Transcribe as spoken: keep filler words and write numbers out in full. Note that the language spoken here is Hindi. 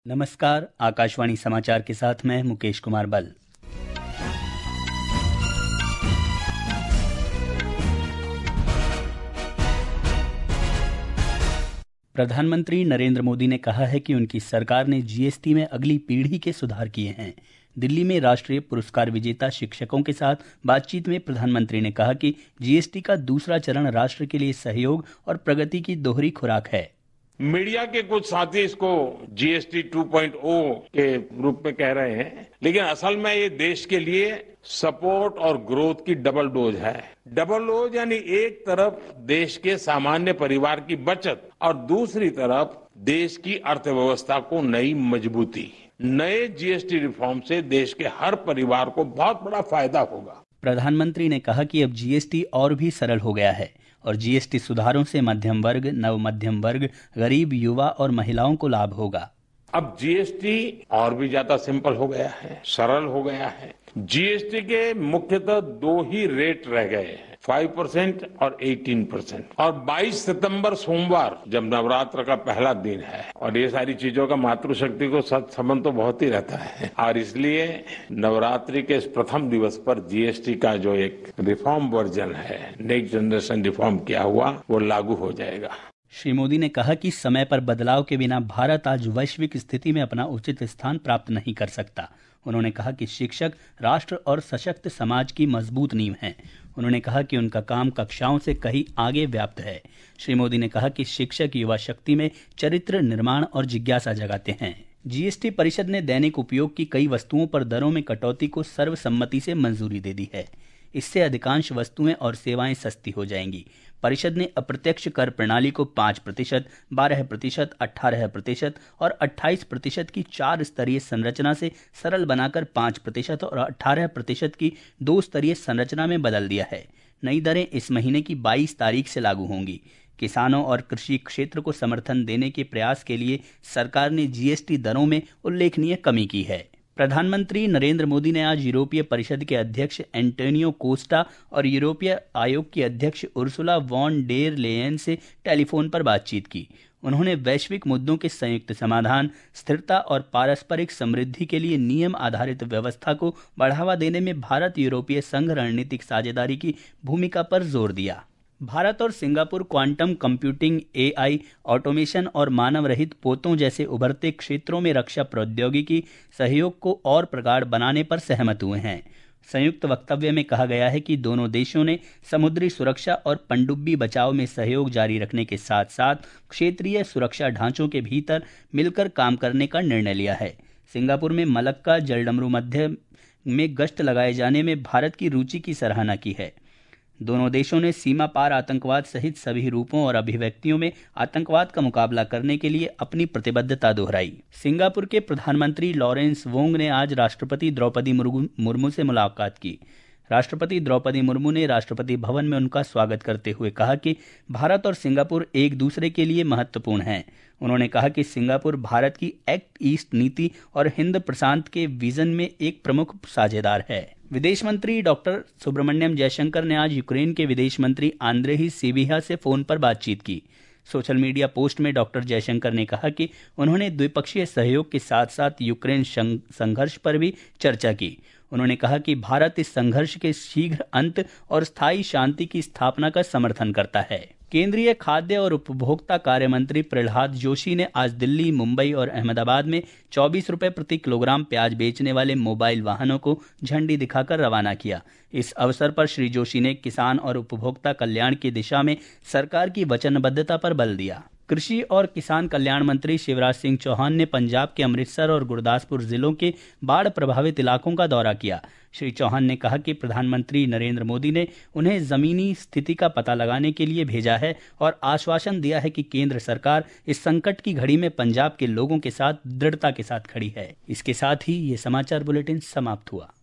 नमस्कार, आकाशवाणी समाचार के साथ मैं मुकेश कुमार बल। प्रधानमंत्री नरेंद्र मोदी ने कहा है कि उनकी सरकार ने जीएसटी में अगली पीढ़ी के सुधार किए हैं। दिल्ली में राष्ट्रीय पुरस्कार विजेता शिक्षकों के साथ बातचीत में प्रधानमंत्री ने कहा कि जीएसटी का दूसरा चरण राष्ट्र के लिए सहयोग और प्रगति की दोहरी खुराक है। मीडिया के कुछ साथी इसको जीएसटी टू पॉइंट ओ के रूप में कह रहे हैं, लेकिन असल में ये देश के लिए सपोर्ट और ग्रोथ की डबल डोज है। डबल डोज यानी एक तरफ देश के सामान्य परिवार की बचत और दूसरी तरफ देश की अर्थव्यवस्था को नई मजबूती। नए जीएसटी रिफॉर्म से देश के हर परिवार को बहुत बड़ा फायदा होगा। प्रधानमंत्री ने कहा कि अब जीएसटी और भी सरल हो गया है और जीएसटी सुधारों से मध्यम वर्ग, नव मध्यम वर्ग, गरीब, युवा और महिलाओं को लाभ होगा। अब जीएसटी और भी ज्यादा सिंपल हो गया है, सरल हो गया है। जीएसटी के मुख्यतः दो ही रेट रह गए हैं, फाइव परसेंट और एटीन परसेंट। और बाईस सितंबर सोमवार जब नवरात्र का पहला दिन है और ये सारी चीजों का मातृशक्ति को सच संबंध तो बहुत ही रहता है और इसलिए नवरात्रि के इस प्रथम दिवस पर जीएसटी का जो एक रिफॉर्म वर्जन है, नेक्स्ट जनरेशन रिफॉर्म किया हुआ, वो लागू हो जाएगा। श्री मोदी ने कहा कि समय पर बदलाव के बिना भारत आज वैश्विक स्थिति में अपना उचित स्थान प्राप्त नहीं कर सकता। उन्होंने कहा कि शिक्षक राष्ट्र और सशक्त समाज की मजबूत नींव हैं। उन्होंने कहा कि उनका काम कक्षाओं से कहीं आगे व्याप्त है। श्री मोदी ने कहा कि शिक्षक युवा शक्ति में चरित्र निर्माण और जिज्ञासा जगाते हैं। जीएसटी परिषद ने दैनिक उपयोग की कई वस्तुओं पर दरों में कटौती को सर्वसम्मति से मंजूरी दे दी है। इससे अधिकांश वस्तुएं और सेवाएं सस्ती हो जाएंगी। परिषद ने अप्रत्यक्ष कर प्रणाली को पाँच प्रतिशत, बारह प्रतिशत, अठारह प्रतिशत और अट्ठाईस प्रतिशत की चार स्तरीय संरचना से सरल बनाकर पाँच प्रतिशत और अठारह प्रतिशत की दो स्तरीय संरचना में बदल दिया है। नई दरें इस महीने की बाईस तारीख से लागू होंगी। किसानों और कृषि क्षेत्र को समर्थन देने के प्रयास के लिए सरकार ने जीएसटी दरों में उल्लेखनीय कमी की है। प्रधानमंत्री नरेंद्र मोदी ने आज यूरोपीय परिषद के अध्यक्ष एंटोनियो कोस्टा और यूरोपीय आयोग की अध्यक्ष उर्सुला वॉन डेर लेयन से टेलीफोन पर बातचीत की। उन्होंने वैश्विक मुद्दों के संयुक्त समाधान, स्थिरता और पारस्परिक समृद्धि के लिए नियम आधारित व्यवस्था को बढ़ावा देने में भारत यूरोपीय संघ रणनीतिक साझेदारी की भूमिका पर जोर दिया। भारत और Singapore quantum computing, AI, automation और मानव रहित पोतों जैसे उभरते क्षेत्रों में रक्षा प्रौद्योगिकी सहयोग को और प्रगाढ़ बनाने पर सहमत हुए हैं। संयुक्त वक्तव्य में कहा गया है कि दोनों देशों ने समुद्री सुरक्षा और पनडुब्बी बचाव में सहयोग जारी रखने के साथ साथ क्षेत्रीय सुरक्षा ढांचों के भीतर मिलकर काम करने का निर्णय लिया है। सिंगापुर में मलक्का जलडमरू मध्य में गश्त लगाए जाने में भारत की रुचि की सराहना की है। दोनों देशों ने सीमा पार आतंकवाद सहित सभी रूपों और अभिव्यक्तियों में आतंकवाद का मुकाबला करने के लिए अपनी प्रतिबद्धता दोहराई। सिंगापुर के प्रधानमंत्री लॉरेंस वोंग ने आज राष्ट्रपति द्रौपदी मुर्मू से मुलाकात की। राष्ट्रपति द्रौपदी मुर्मू ने राष्ट्रपति भवन में उनका स्वागत करते हुए कहा कि भारत और सिंगापुर एक दूसरे के लिए महत्वपूर्ण हैं। उन्होंने कहा कि सिंगापुर भारत की एक्ट ईस्ट नीति और हिंद प्रशांत के विजन में एक प्रमुख साझेदार है। विदेश मंत्री डॉक्टर सुब्रमण्यम जयशंकर ने आज यूक्रेन के विदेश मंत्री आंद्रेही सिबिहा से फोन पर बातचीत की। सोशल मीडिया पोस्ट में डॉक्टर जयशंकर ने कहा कि उन्होंने द्विपक्षीय सहयोग के साथ साथ यूक्रेन संघर्ष पर भी चर्चा की। उन्होंने कहा कि भारत इस संघर्ष के शीघ्र अंत और स्थायी शांति की स्थापना का समर्थन करता है। केंद्रीय खाद्य और उपभोक्ता कार्य मंत्री प्रहलाद जोशी ने आज दिल्ली, मुंबई और अहमदाबाद में चौबीस रुपये प्रति किलोग्राम प्याज बेचने वाले मोबाइल वाहनों को झंडी दिखाकर रवाना किया। इस अवसर पर श्री जोशी ने किसान और उपभोक्ता कल्याण की दिशा में सरकार की वचनबद्धता पर बल दिया। कृषि और किसान कल्याण मंत्री शिवराज सिंह चौहान ने पंजाब के अमृतसर और गुरदासपुर जिलों के बाढ़ प्रभावित इलाकों का दौरा किया। श्री चौहान ने कहा कि प्रधानमंत्री नरेंद्र मोदी ने उन्हें जमीनी स्थिति का पता लगाने के लिए भेजा है और आश्वासन दिया है कि केंद्र सरकार इस संकट की घड़ी में पंजाब के लोगों के साथ दृढ़ता के साथ खड़ी है। इसके साथ ही ये समाचार बुलेटिन समाप्त हुआ।